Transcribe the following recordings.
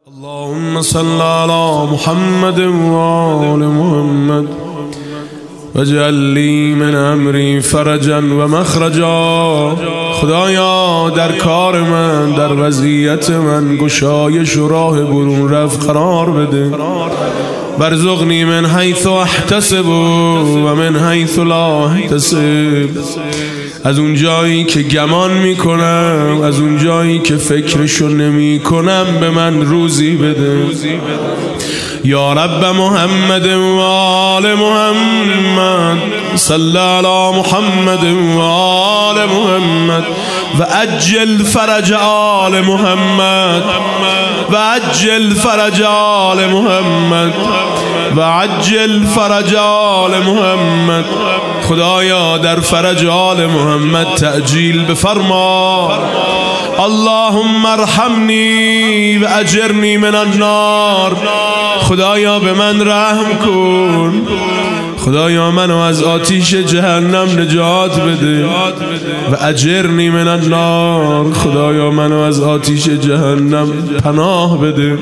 اللهم صل على محمد وآل محمد واجعل لي من امری فرجا و مخرجا. خدایا در کار من، در وضعیت من گشایش و راه برون رفت قرار بده. برزقنی من حیث احتسب و من حیث لا احتسب. از اون جایی که گمان میکنم، از اون جایی که فکرشو نمی کنم به من روزی بده. یا رب محمد و آل محمد صل علی محمد و آل محمد و عجل فرج آل محمد و عجل فرج آل محمد و عجل فرج آل محمد. خدایا در فرج آل محمد تعجیل بفرما. اللهم ارحمنی و اجرنی من النار. خدایا به من رحم کن، خدایا منو از آتیش جهنم نجات بده. و اجرنی من النار. خدایا منو از آتیش جهنم پناه بده.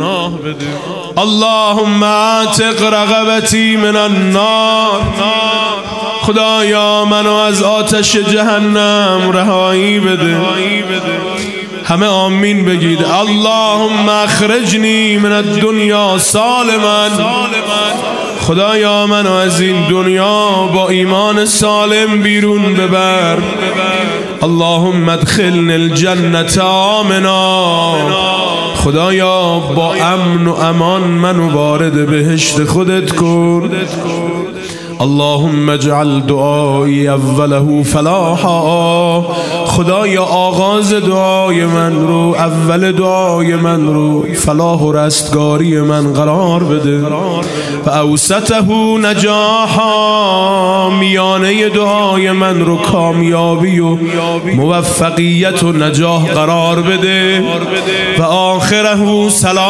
اللهم اعتق رقبتی من النار. خدایا منو از آتش جهنم رهایی بده. همه آمین بگید. اللهم اخرجنی من الدنیا سالما. خدایا منو از این دنیا با ایمان سالم بیرون ببر. اللهم ادخلنی الجنة آمنا. خدایا با امن و امان منو وارد بهشت خودت کن. اللهم اجعل دعایی اوله فلاحا. خدایا آغاز دعای من رو، اول دعای من رو فلاح و رستگاری من قرار بده. و اوسطه نجاحا. میانه دعای من رو کامیابی و موفقیت و نجاح قرار بده. و آخره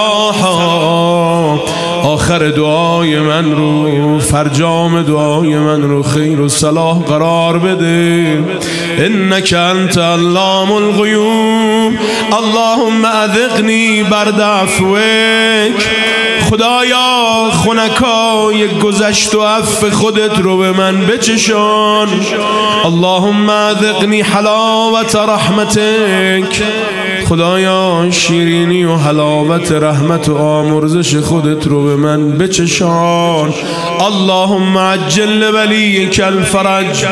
صلاحا. آخر دعای من رو، فرجام دعای من رو خیر و صلاح قرار بده. انک انت علام الغیوب. اللهم اذقنی برد عفوک. خدایا خنکای گذشت و عفو خودت رو به من بچشان. اللهم اذقنی حلاوت رحمتک. خدایا شیرینی و حلاوت رحمت و آمرزش خودت رو به من بچشان. اللهم عجل ولیک الفرج.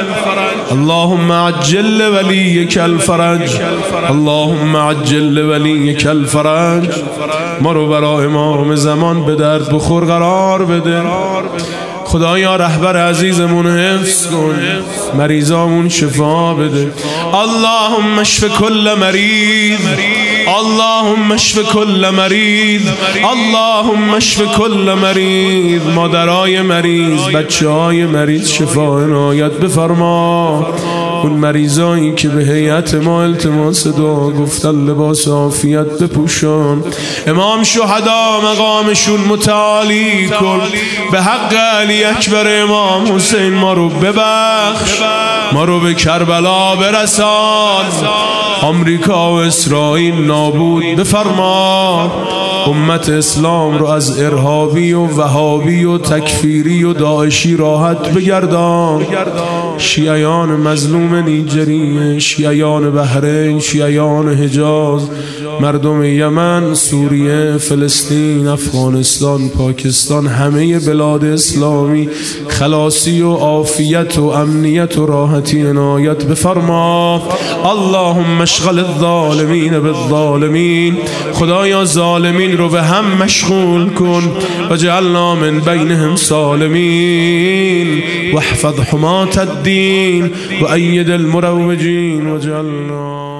اللهم عجل ولیک الفرج. اللهم عجل ولیک الفرج. ما رو برای امام زمان به درد بخور قرار بده. خدایا رهبر عزیزمون حفظ کن، مریضامون شفا بده. اللهم اشف کل مریض. اللهم اشف کل مریض. اللهم اشف کل مریض. مادرای مریض، بچه‌های مریض شفا عنایت بفرما. اون مریضایی که به هیئت ما التماس دعا گفتن لباس عافیت بپوشان. امام شهدا مقامشون متعالی کن. به حق علی اکبر امام حسین ما رو ببخش، ما رو به کربلا برسان. آمریکا و اسرائیل نابود بفرما. امت اسلام رو از ارهابی و وهابی و تکفیری و داعشی راحت بگردان. شیعیان مظلوم نیجریه، شیعیان بحرین، شیعیان حجاز، مردم یمن، سوریه، فلسطین، افغانستان، پاکستان، همه بلاد اسلامی خلاصی و عافیت و امنیت و راحتی عنایت بفرما. اللهم اشغل الظالمین بالظالمین. خدایا ظالمین رو به هم مشغول کن. و جعلنا من بینهم سالمین. واحفظ حماة الدین و اید المروجین. و جعلنا